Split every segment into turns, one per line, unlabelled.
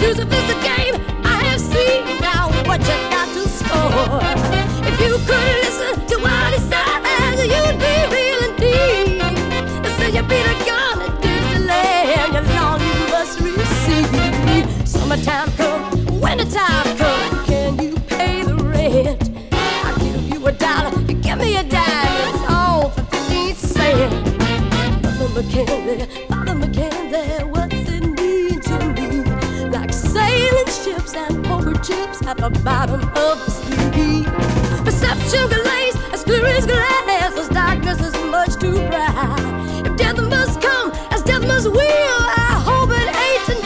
choose if it's a game. I have seen now what you got to score. If you could listen to what he says, you'd be real indeed. They say you beat a gun at Disneyland, your lawn you must receive. Summertime come, wintertime come, can you pay the rent? I'll give you $1, you give me a dime, it's all for 50 cents. Father McKinley, what's it mean to me? Like sailing ships and poker chips at the bottom of the sea. Perception glaze as clear as glass, as darkness is much too bright. If death must come, as death must will, I hope it ain't tonight.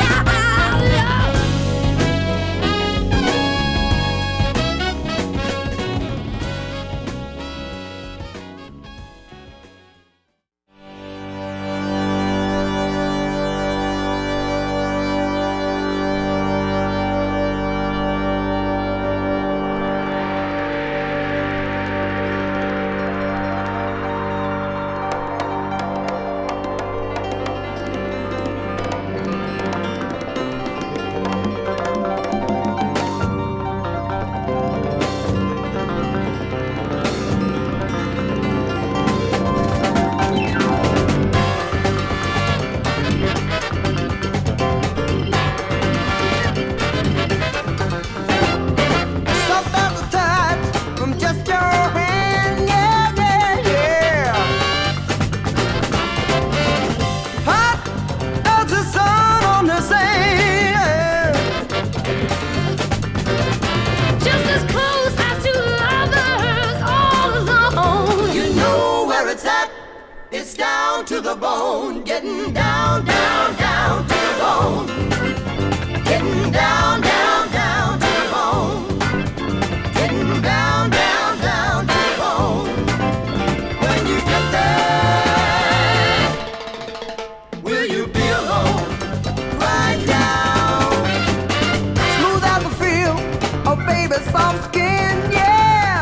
It's down to the bone, getting down, down, down to the bone. Getting down, down, down to the bone. Getting down, down, down to the bone. When you get there, will you be alone? Right down.
Smooth out the feel of baby's soft skin, yeah.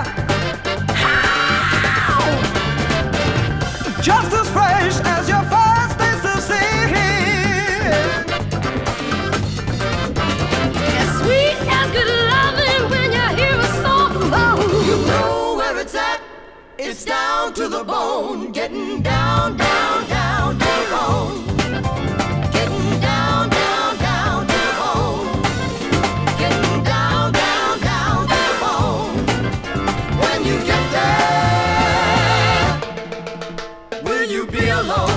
How? Just as fresh as your first taste of sin.
As sweet as good loving when you hear a soft moan.
You know where it's at. It's down to the bone. Getting down, down, down to the bone. Getting down, down, down to the bone. Getting down, down, down to the bone. When you get there, will you be alone?